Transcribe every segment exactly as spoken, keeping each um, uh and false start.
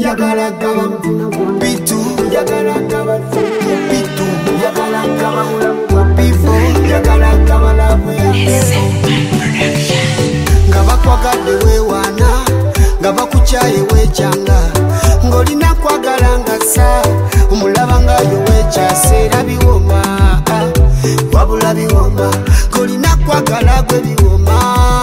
njagala gaba bitu njagala gaba bitu njagala gaba bifo njagala gaba lavu ya ngaba kwagadde wewana ngaba kuchaye wechanga ngolina kwagala ngasa umulaba ngayo wechasera biwoma wabula biwoma ngolina kwagala gwe biwoma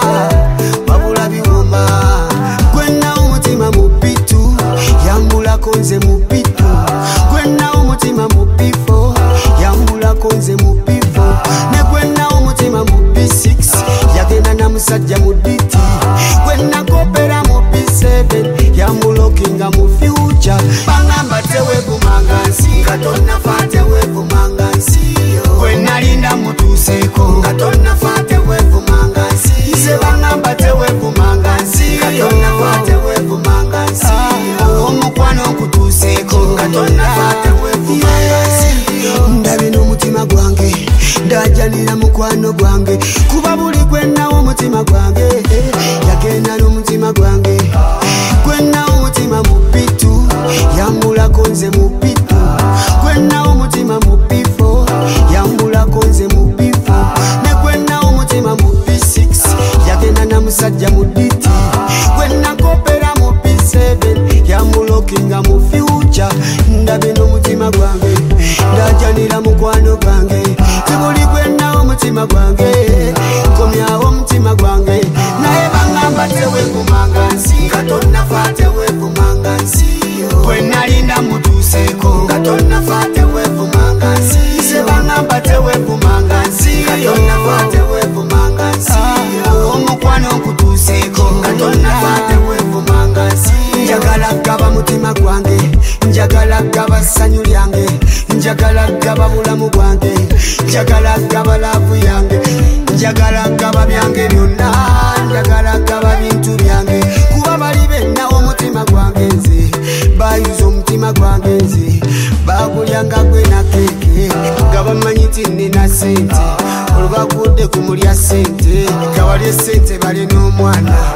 wabula biwoma gwenna umutima mupitu yambula konze mupitu gwenna umutima mupifo yambula konze mupifo ne gwenna umutima mupi six yagenda na musajja muditi gwenna kopera mupi seven yamulokinga mu future bangamba tewe bumangansi katonna fate we bumangansi gwenna linda mutuseko katonna fate we bumangansi se bangamba tewe bumangansi katonna fate we bumangansi omukwano kutuseko katonna fate we bumangansi ndabe n'omutima gwange ndajanira mukwano gwange kuba buli gwenna omutima gwange yagenda n'omutima gwange gwenna omutima mupitu yambula konze mupitu gwenna omutima mupifo yambula konze mupifo ne gwenna omutima mupi six yagenda na musajja muditi gwenna kopera mupi seven yamulokinga mu future ndabe n'omutima gwange ndajanira mukwano gwange tibuli gwenna omutima gwange komyawo omutima gwange naye bangamba tewe bumangansi katonna fate we bumangansi gwenna linda mutuseko katonna fate we bumangansi se bangamba tewe bumangansi katonna fate we bumangansi omukwano kutuseko katonna fate we bumangansi njagala gaba mutima gwange njagala gaba sanyu lyange njagala gaba bulamu bwange njagala gaba lavu yange njagala gaba byange byonna njagala gaba bintu byange kuba bali benna omutima gwange nze bayuza omutima gwange nze bagulyanga gwe na keke nga bamanyi ti nina sente olubagudde kumulya sente nga wali esente bali n'omwana